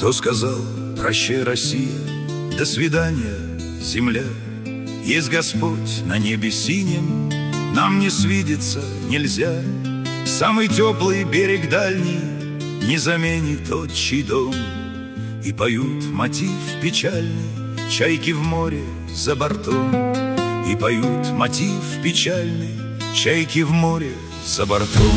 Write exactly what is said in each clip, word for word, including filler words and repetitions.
Кто сказал: прощай, Россия, до свидания, земля? Есть Господь на небе синем, нам не свидеться нельзя. Самый теплый берег дальний не заменит отчий дом. И поют мотив печальный чайки в море за бортом. И поют мотив печальный чайки в море за бортом.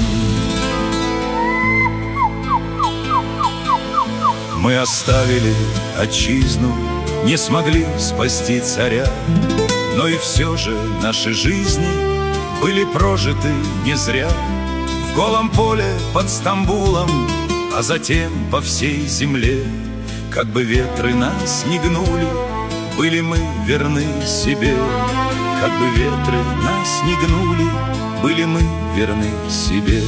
Мы оставили отчизну, не смогли спасти царя, но и все же наши жизни были прожиты не зря. В голом поле под Стамбулом, а затем по всей земле. Как бы ветры нас ни гнули, были мы верны себе. Как бы ветры нас ни гнули, были мы верны себе.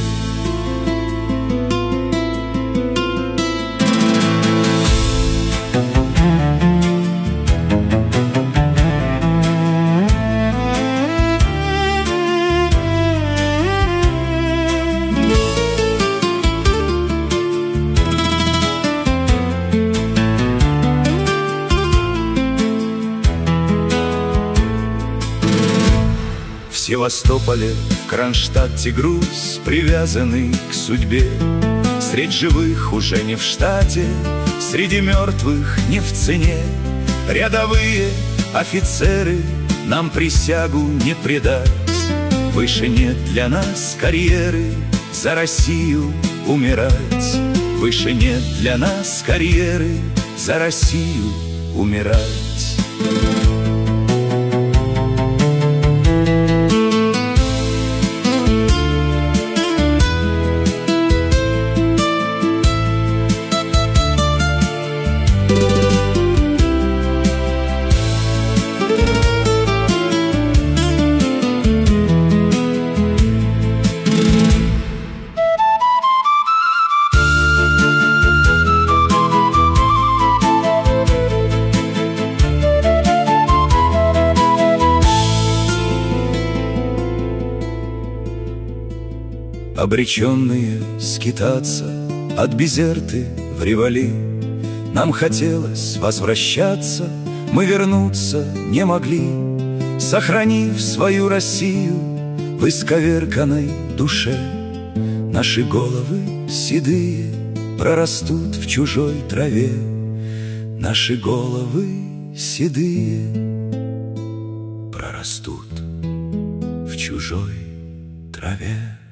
В Севастополе, в Кронштадте груз, привязанный к судьбе. Средь живых уже не в штате, среди мертвых не в цене. Рядовые офицеры нам присягу не предать. Выше нет для нас карьеры за Россию умирать. Выше нет для нас карьеры за Россию умирать. Обреченные скитаться от Безерты в Ревали, нам хотелось возвращаться, мы вернуться не могли. Сохранив свою Россию в исковерканной душе, наши головы седые прорастут в чужой траве. Наши головы седые прорастут в чужой траве.